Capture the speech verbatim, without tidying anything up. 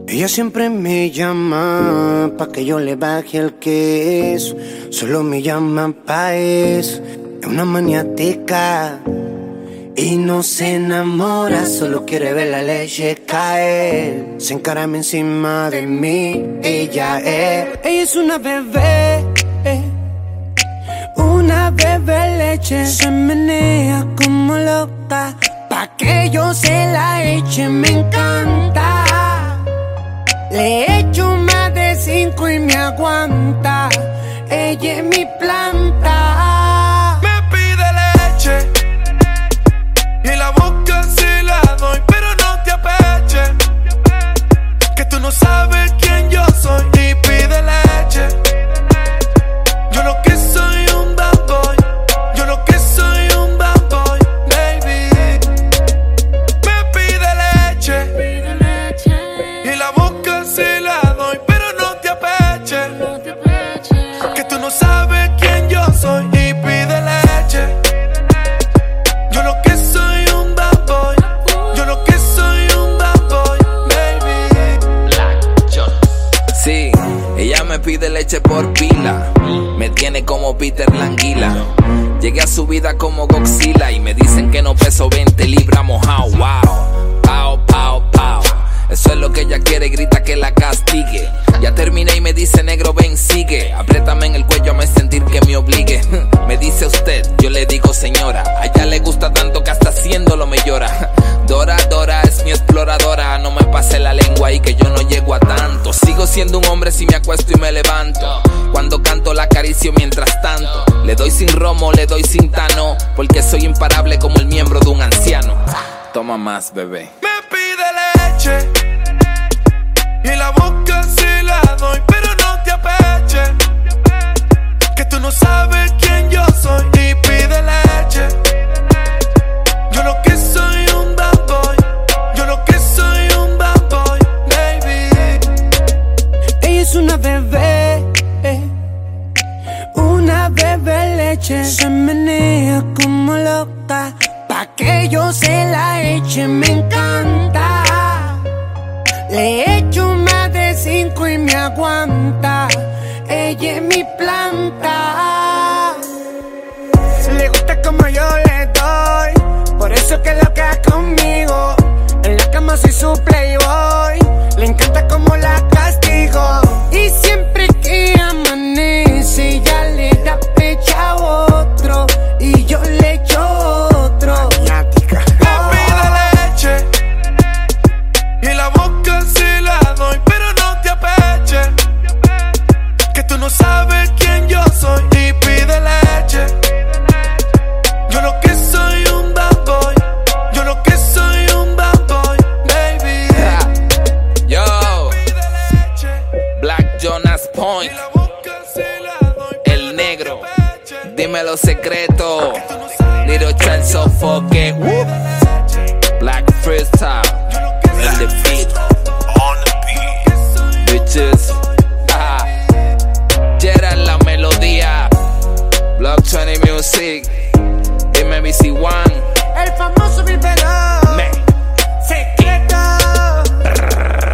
Ella siempre me llama pa' que yo le baje el queso. Solo me llama pa' eso. Es una maniática y no se enamora, solo quiere ver la leche caer. Se encarama encima de mí, ella es. Ella es una bebé, eh. Una bebé leche. Se menea como loca pa' que yo se la eche, me encanta. Le echo más de cinco y me aguanta. Ella es mi planta. Me pide leche y en la boca se la doy, pero no te apeches, que tú no sabes quién yo soy. Y pide leche. Yo lo que soy un bad boy. Yo lo que soy un bad boy, baby. Me pide leche y en la boca se la doy, pero no te apeches, que tú no sabes quién yo soy. Y pide leche. Yo lo que soy un bad boy. Yo lo que soy un bad boy, baby. Black Jonas. Sí, ella me pide leche por pila. Me tiene como Peter Languila. Llegué a su vida como Godzilla y me dicen que no peso veinte libras mojado. Wow, pao, pao, pao. Eso es lo que ella quiere, grita que la castigue. Ya terminé y me dice, negro, ven, sigue. Apriétame en el cuello, me sentir que me obligue. Me dice usted, yo le digo señora. A ella le gusta tanto que hasta haciéndolo me llora. Dora, Dora es mi exploradora. No me pase la lengua y que yo no llego a tanto. Sigo siendo un hombre si me acuesto y me levanto. Cuando canto la acaricio mientras tanto. Le doy sin romo, le doy sin tano, porque soy imparable como el miembro de un anciano. Toma más, bebé. Me pide leche y en la boca se la doy, pero no te apeches, que tú no sabes quién yo soy. Y pide leche. Yo lo que soy un bad boy. Yo lo que soy un bad boy, baby. Ella es una bebé, eh. Una bebé leche. Se menea como loca pa' que yo se la eche, me encanta. Le echo más de cinco y me aguanta. Ella es mi planta. Le gusta como yo le doy, por eso que loca conmigo. En la cama soy su playboy. Le encanta como la castigo. Y siempre que amanece ella le da pecha a otro y yo le echo otro. Me pide leche y en la boca se la doy, pero no te apeches, que tú no sabes quién yo soy. Y pide leche. Yo lo que soy un bad boy. Yo lo que soy un bad boy, baby. Yo, Black Jonas Point, el negro, dime los secretos. Little Child Sofoque, Black Freestyle, in the beat, on the beat, bitches. Ah, Gerard la melodía, Block veinte Music, M B C One, el famoso Bilbero. me Secreto.